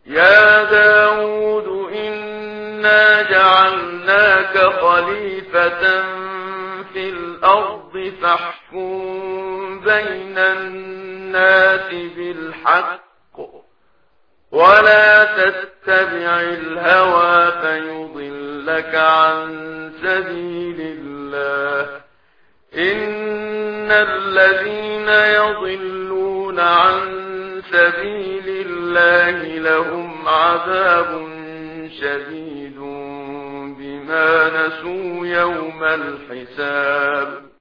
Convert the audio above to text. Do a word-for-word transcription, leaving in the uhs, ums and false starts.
يا داود إنا جعلناك خليفة في الأرض فاحكم بين الناس بالحق ولا تتبع الهوى فيضلك عن سبيل الله إن الذين يضلون عن سبيل الله لهم عذاب شديد بما نسوا يوم الحساب